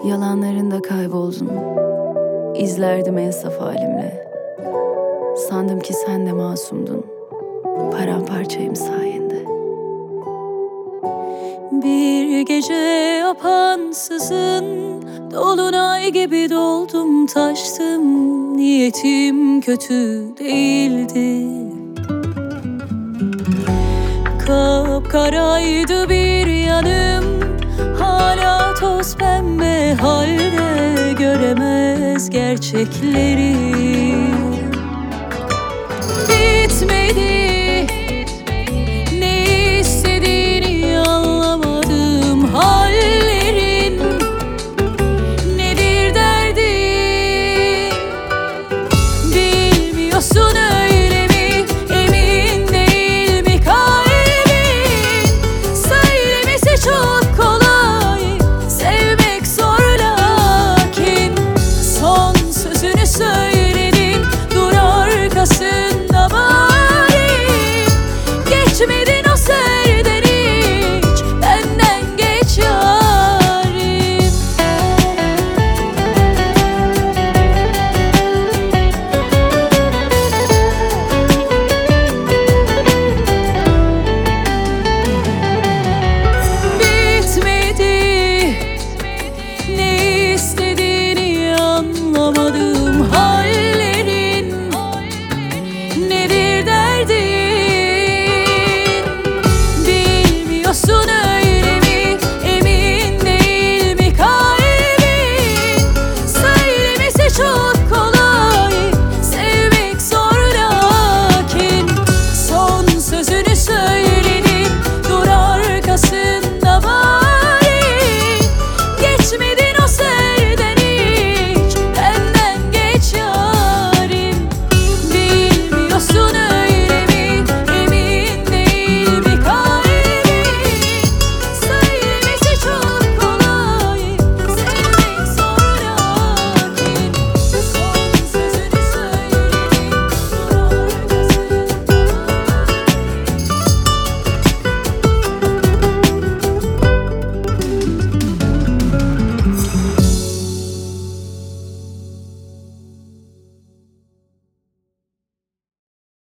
Yalanlarında kayboldun. İzlerdim en saf halimle. Sandım ki sen de masumdun. Paramparçayım sayende. Bir gece apansızın dolunay gibi doldum taştım. Niyetim kötü değildi. Kapkaraydı bir yanım, hala toz pembe halde, göremez gerçekleri. Bitmedi